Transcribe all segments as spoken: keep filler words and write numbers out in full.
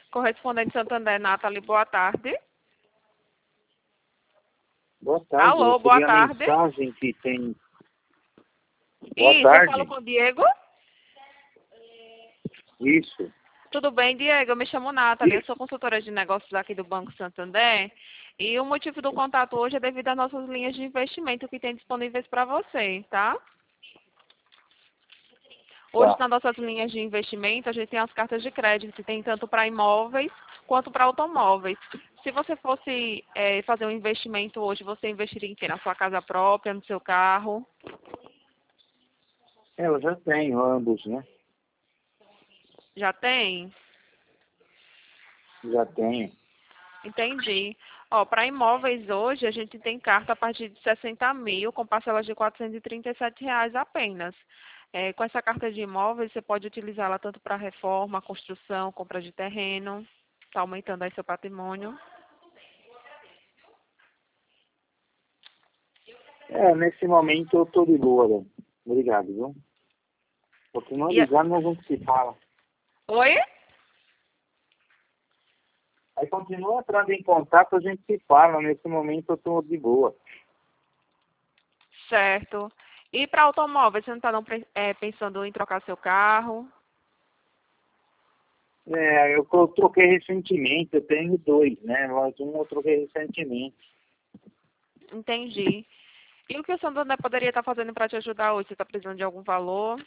Correspondente Santander, Nathalie, boa tarde. Boa tarde. Alô, eu boa a tarde. mensagem que tem... Boa Isso, tarde. eu falo com o Diego. Isso. Tudo bem, Diego? Eu me chamo Nathalie, eu sou consultora de negócios aqui do Banco Santander. E o motivo do contato hoje é devido às nossas linhas de investimento que tem disponíveis para você, tá? Hoje, Tá. nas nossas linhas de investimento, a gente tem as cartas de crédito, que tem tanto para imóveis quanto para automóveis. Se você fosse é, fazer um investimento hoje, você investiria em quê? Na sua casa própria, no seu carro? É, eu já tenho ambos, né? Já tem? Já tenho. Entendi. Ó, para imóveis hoje, a gente tem carta a partir de sessenta mil, com parcelas de quatrocentos e trinta e sete reais apenas. É, com essa carta de imóveis, você pode utilizá-la tanto para reforma, construção, compra de terreno. Está aumentando aí seu patrimônio. É, nesse momento eu tô de boa, né? Obrigado, viu? Continua E a- ligando, nós vamos se fala. Oi? Aí continua entrando em contato, a gente se fala. Nesse momento eu tô de boa. Certo. E para automóveis, você não está pensando em trocar seu carro? É, eu, eu troquei recentemente, eu tenho dois, né? Mas um eu troquei recentemente. Entendi. E o que o Santander poderia estar fazendo para te ajudar hoje? Você está precisando de algum valor?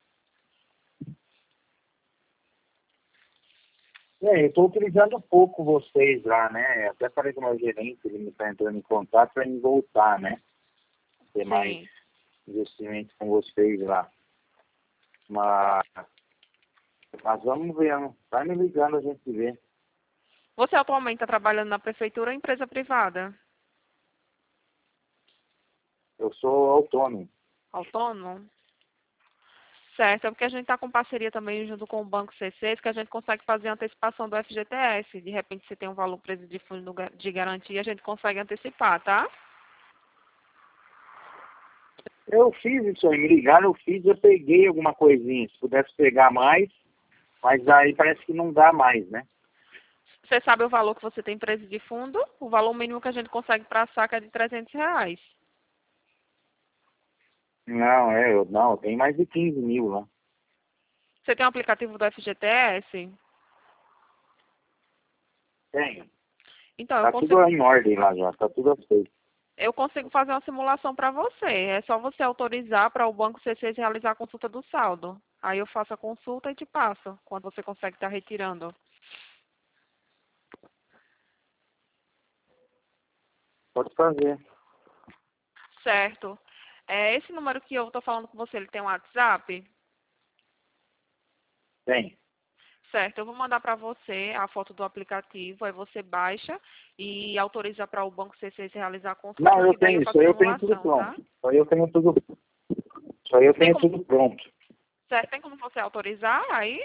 É, eu estou utilizando pouco vocês lá, né? Até falei com o meu gerente, ele me está entrando em contato para me voltar, né? Ter mais Sim. investimento com vocês lá. Mas, mas vamos ver, né? Vai me ligando, a gente vê. Você atualmente está trabalhando na prefeitura ou empresa privada? Eu sou autônomo. Autônomo? Certo, é porque a gente está com parceria também junto com o Banco C C, que a gente consegue fazer a antecipação do F G T S. De repente, se tem um valor preso de fundo de garantia, a gente consegue antecipar, tá? Eu fiz isso aí, me ligaram, eu fiz, eu peguei alguma coisinha. Se pudesse pegar mais, mas aí parece que não dá mais, né? Você sabe o valor que você tem preso de fundo? O valor mínimo que a gente consegue para a saca é de trezentos reais. Não, é, eu, não, tem mais de quinze mil lá. Você tem um aplicativo do F G T S? Tenho. Então, eu Tá tudo consigo, em ordem lá já, tá tudo aceito. eu consigo fazer uma simulação para você. É só você autorizar para o Banco C C realizar a consulta do saldo. Aí eu faço a consulta e te passo, quando você consegue estar retirando. Pode fazer. Certo. É, esse número que eu estou falando com você, ele tem um WhatsApp? Tem. Certo, eu vou mandar para você a foto do aplicativo, aí você baixa e autoriza para o Banco C C realizar a consulta, Não, eu que daí tenho, eu isso faço aí a eu tenho tudo simulação, tá? pronto. Isso aí eu tenho tudo, isso aí eu Tem tenho como, tudo pronto. certo, tem como você autorizar aí?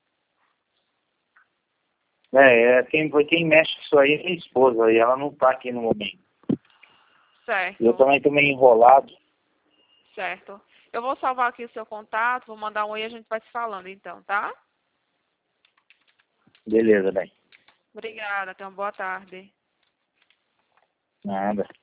É, é quem, foi quem mexe com isso aí é minha esposa, e ela não tá aqui no momento. Eu Certo, também tô meio enrolado. certo. Eu vou salvar aqui o seu contato, vou mandar um oi e a gente vai se falando então, tá? Beleza, bem. Obrigada, tenha uma boa tarde. Nada.